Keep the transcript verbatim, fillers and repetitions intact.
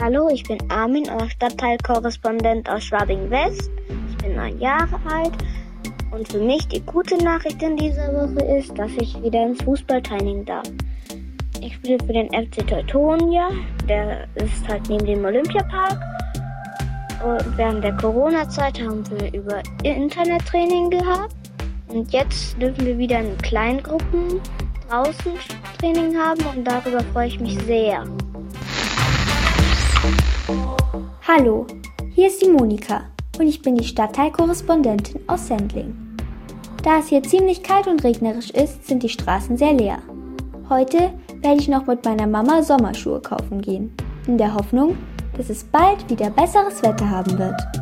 Hallo, ich bin Armin, euer Stadtteilkorrespondent aus Schwabing-West. Ich bin neun Jahre alt und für mich die gute Nachricht in dieser Woche ist, dass ich wieder ins Fußball teilnehmen darf. Ich spiele für den F C Teutonia, der ist halt neben dem Olympiapark. Und während der Corona-Zeit haben wir über Internettraining gehabt. Und jetzt dürfen wir wieder in kleinen Gruppen draußen Training haben und darüber freue ich mich sehr. Hallo, hier ist die Monika und ich bin die Stadtteilkorrespondentin aus Sendling. Da es hier ziemlich kalt und regnerisch ist, sind die Straßen sehr leer. Heute werde ich noch mit meiner Mama Sommerschuhe kaufen gehen, in der Hoffnung, dass es bald wieder besseres Wetter haben wird.